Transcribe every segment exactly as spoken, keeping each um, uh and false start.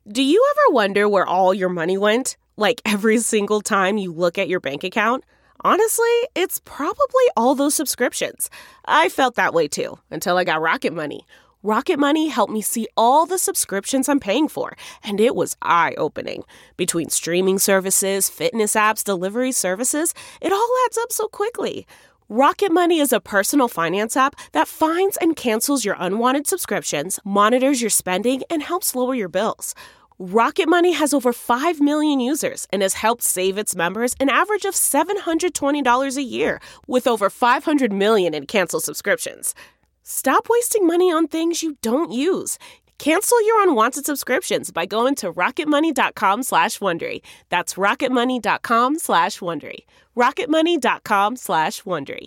Do you ever wonder where all your money went? Like every single time you look at your bank account? Honestly, it's probably all those subscriptions. I felt that way too, until I got Rocket Money. Rocket Money helped me see all the subscriptions I'm paying for, and it was eye-opening. Between streaming services, fitness apps, delivery services, it all adds up so quickly. Rocket Money is a personal finance app that finds and cancels your unwanted subscriptions, monitors your spending, and helps lower your bills. Rocket Money has over five million users and has helped save its members an average of seven hundred twenty dollars a year, with over five hundred million in canceled subscriptions. Stop wasting money on things you don't use. Cancel your unwanted subscriptions by going to rocketmoney.com slash Wondery. That's rocketmoney.com slash Wondery. rocketmoney.com slash Wondery.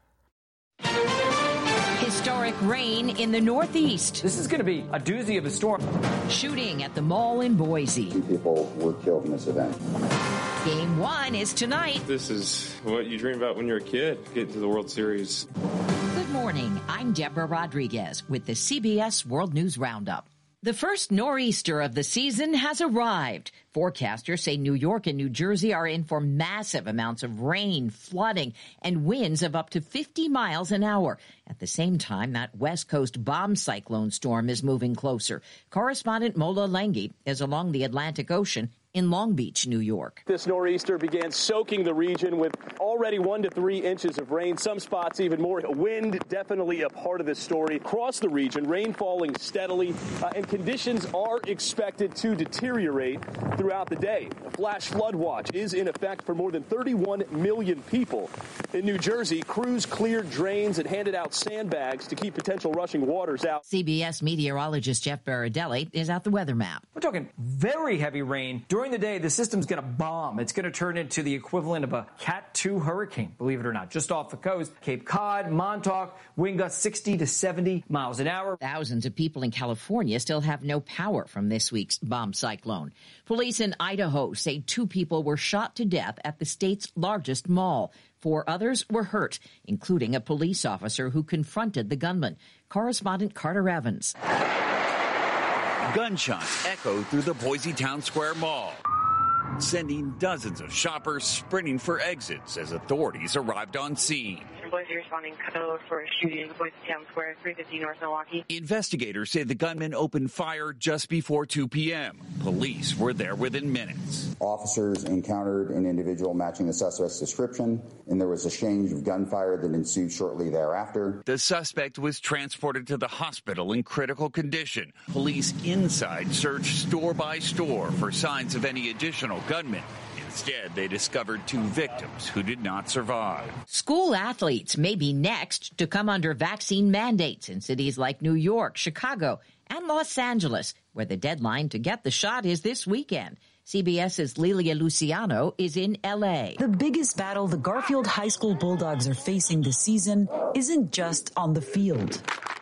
Historic rain in the Northeast. This is going to be a doozy of a storm. Shooting at the mall in Boise. Two people were killed in this event. Game one is tonight. This is what you dream about when you're a kid, get to the World Series. Good morning. I'm Deborah Rodriguez with the C B S World News Roundup. The first nor'easter of the season has arrived. Forecasters say New York and New Jersey are in for massive amounts of rain, flooding, and winds of up to fifty miles an hour. At the same time, that West Coast bomb cyclone storm is moving closer. Correspondent Mola Lenghi is along the Atlantic Ocean in Long Beach, New York. This nor'easter began soaking the region with already one to three inches of rain, some spots even more. Wind definitely a part of this story. Across the region, rain falling steadily, uh, and conditions are expected to deteriorate throughout the day. A flash flood watch is in effect for more than thirty-one million people. In New Jersey, crews cleared drains and handed out sandbags to keep potential rushing waters out. C B S meteorologist Jeff Baradelli is at the weather map. We're talking very heavy rain. During the day, the system's going to bomb. It's going to turn into the equivalent of a Cat two hurricane, believe it or not, just off the coast. Cape Cod, Montauk, wind gusts sixty to seventy miles an hour. Thousands of people in California still have no power from this week's bomb cyclone. Police in Idaho say two people were shot to death at the state's largest mall. Four others were hurt, including a police officer who confronted the gunman. Correspondent Carter Evans. Gunshots echo through the Boise Town Square Mall, sending dozens of shoppers sprinting for exits as authorities arrived on scene. Boise responding code for a shooting in Boise Town Square, three fifty North Milwaukee. Investigators say the gunman opened fire just before two p.m. Police were there within minutes. Officers encountered an individual matching the suspect's description, and there was a exchange of gunfire that ensued shortly thereafter. The suspect was transported to the hospital in critical condition. Police inside searched store by store for signs of any additional gunmen. Instead, they discovered two victims who did not survive. School athletes may be next to come under vaccine mandates in cities like New York, Chicago, and Los Angeles, where the deadline to get the shot is this weekend. CBS's Lilia Luciano is in L A. The biggest battle the Garfield High School Bulldogs are facing this season isn't just on the field.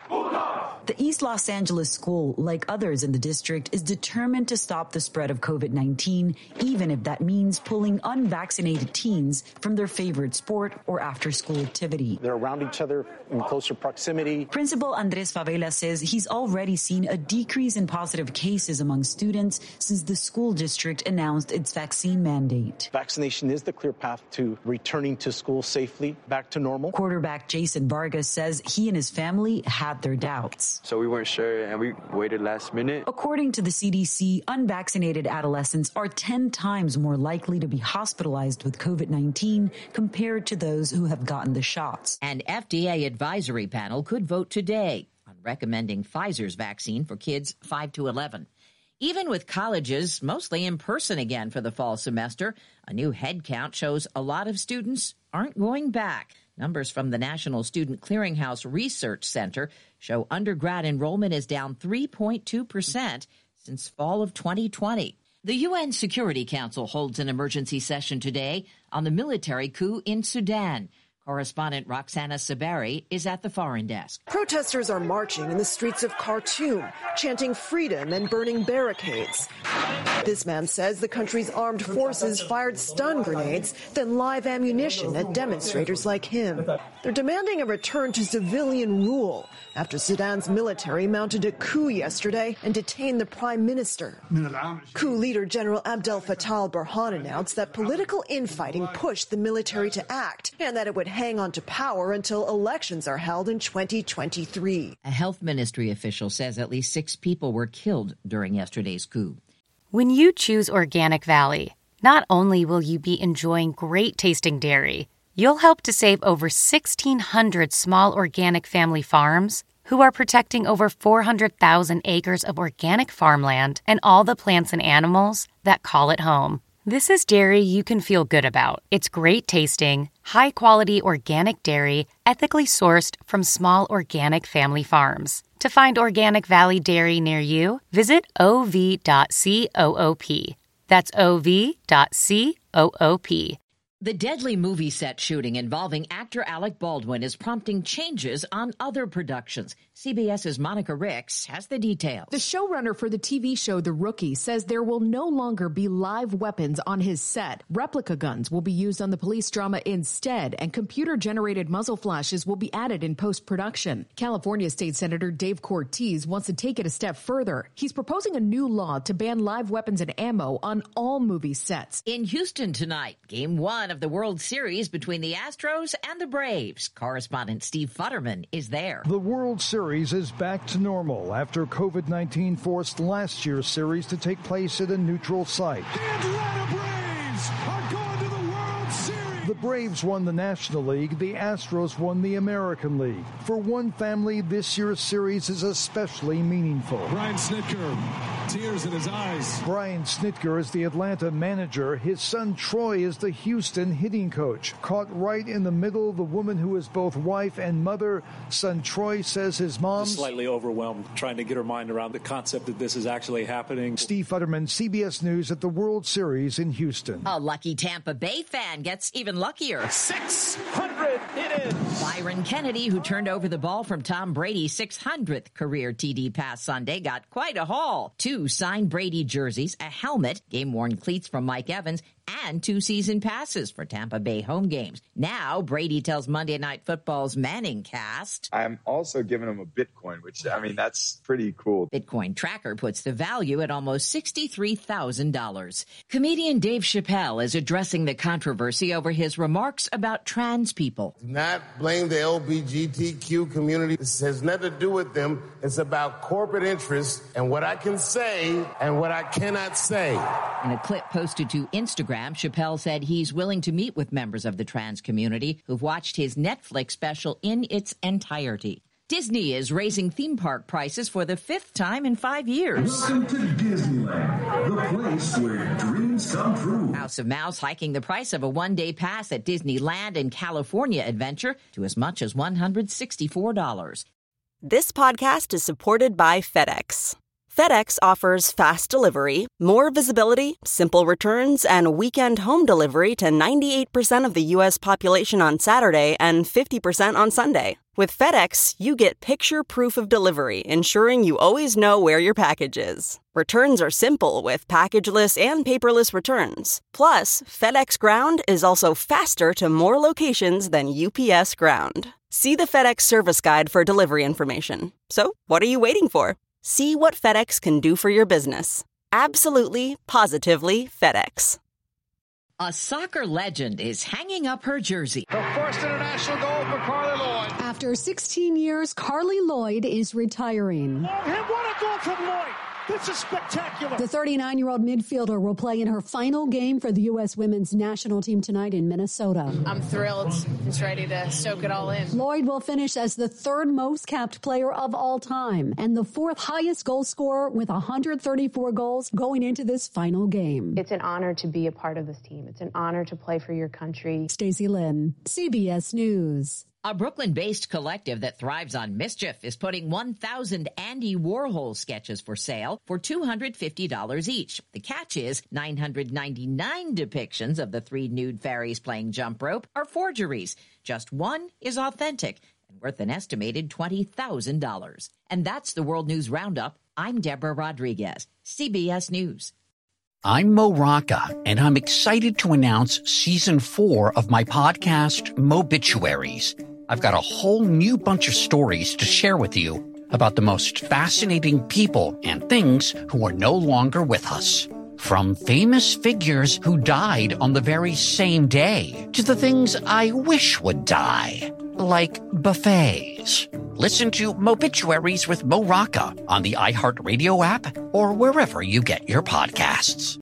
The East Los Angeles school, like others in the district, is determined to stop the spread of COVID nineteen, even if that means pulling unvaccinated teens from their favorite sport or after-school activity. They're around each other in closer proximity. Principal Andres Favela says he's already seen a decrease in positive cases among students since the school district announced its vaccine mandate. Vaccination is the clear path to returning to school safely, back to normal. Quarterback Jason Vargas says he and his family had their doubts. So we weren't sure, and we waited last minute. According to the C D C, unvaccinated adolescents are ten times more likely to be hospitalized with COVID nineteen compared to those who have gotten the shots. An F D A advisory panel could vote today on recommending Pfizer's vaccine for kids five to eleven. Even with colleges mostly in person again for the fall semester, a new head count shows a lot of students aren't going back. Numbers from the National Student Clearinghouse Research Center show undergrad enrollment is down three point two percent since fall of twenty twenty. The U N Security Council holds an emergency session today on the military coup in Sudan. Correspondent Roxana Saberi is at the foreign desk. Protesters are marching in the streets of Khartoum, chanting freedom and burning barricades. This man says the country's armed forces fired stun grenades, then live ammunition at demonstrators like him. They're demanding a return to civilian rule after Sudan's military mounted a coup yesterday and detained the prime minister. Coup leader General Abdel Fattah al-Burhan announced that political infighting pushed the military to act and that it would hang on to power until elections are held in twenty twenty-three. A health ministry official says at least six people were killed during yesterday's coup. When you choose Organic Valley, not only will you be enjoying great tasting dairy, you'll help to save over sixteen hundred small organic family farms who are protecting over four hundred thousand acres of organic farmland and all the plants and animals that call it home. This is dairy you can feel good about. It's great tasting, high-quality organic dairy, ethically sourced from small organic family farms. To find Organic Valley Dairy near you, visit O V dot coop. That's O V dot coop. The deadly movie set shooting involving actor Alec Baldwin is prompting changes on other productions. CBS's Monica Ricks has the details. The showrunner for the T V show The Rookie says there will no longer be live weapons on his set. Replica guns will be used on the police drama instead, and computer-generated muzzle flashes will be added in post-production. California State Senator Dave Cortez wants to take it a step further. He's proposing a new law to ban live weapons and ammo on all movie sets. In Houston tonight, Game one of the World Series between the Astros and the Braves. Correspondent Steve Futterman is there. The World Series is back to normal after COVID nineteen forced last year's series to take place at a neutral site. The Atlanta Braves are going to the World Series. The Braves won the National League. The Astros won the American League. For one family, this year's series is especially meaningful. Brian Snitker, tears in his eyes. Brian Snitker is the Atlanta manager. His son Troy is the Houston hitting coach. Caught right in the middle, the woman who is both wife and mother. Son Troy says his mom slightly overwhelmed, trying to get her mind around the concept that this is actually happening. Steve Futterman, C B S News at the World Series in Houston. A lucky Tampa Bay fan gets even luckier. six hundred it is. Byron Kennedy, who turned over the ball from Tom Brady's six hundredth career T D pass Sunday, got quite a haul. Two signed Brady jerseys, a helmet, game-worn cleats from Mike Evans, and two season passes for Tampa Bay home games. Now, Brady tells Monday Night Football's Manning cast, I'm also giving him a Bitcoin, which, I mean, that's pretty cool. Bitcoin Tracker puts the value at almost sixty-three thousand dollars. Comedian Dave Chappelle is addressing the controversy over his remarks about trans people. Do not blame the L G B T Q community. This has nothing to do with them. It's about corporate interests and what I can say and what I cannot say. In a clip posted to Instagram, Chappelle said he's willing to meet with members of the trans community who've watched his Netflix special in its entirety. Disney is raising theme park prices for the fifth time in five years. Welcome to Disneyland, the place where dreams come true. House of Mouse hiking the price of a one-day pass at Disneyland and California Adventure to as much as one hundred sixty-four dollars. This podcast is supported by FedEx. FedEx offers fast delivery, more visibility, simple returns, and weekend home delivery to ninety-eight percent of the U S population on Saturday and fifty percent on Sunday. With FedEx, you get picture proof of delivery, ensuring you always know where your package is. Returns are simple with packageless and paperless returns. Plus, FedEx Ground is also faster to more locations than U P S Ground. See the FedEx service guide for delivery information. So, what are you waiting for? See what FedEx can do for your business. Absolutely, positively FedEx. A soccer legend is hanging up her jersey. The first international goal for Carly Lloyd. After sixteen years, Carly Lloyd is retiring. Oh, and what a goal from Lloyd. This is spectacular. The thirty-nine-year-old midfielder will play in her final game for the U S women's national team tonight in Minnesota. I'm thrilled. Just ready to soak it all in. Lloyd will finish as the third most capped player of all time and the fourth highest goal scorer with one hundred thirty-four goals going into this final game. It's an honor to be a part of this team. It's an honor to play for your country. Stacey Lynn, C B S News. A Brooklyn-based collective that thrives on mischief is putting one thousand Andy Warhol sketches for sale for two hundred fifty dollars each. The catch is nine hundred ninety-nine depictions of the three nude fairies playing jump rope are forgeries. Just one is authentic and worth an estimated twenty thousand dollars. And that's the World News Roundup. I'm Deborah Rodriguez, C B S News. I'm Mo Rocca, and I'm excited to announce season four of my podcast, Mobituaries. I've got a whole new bunch of stories to share with you about the most fascinating people and things who are no longer with us. From famous figures who died on the very same day to the things I wish would die, like buffets. Listen to Mobituaries with Mo Rocca on the iHeartRadio app or wherever you get your podcasts.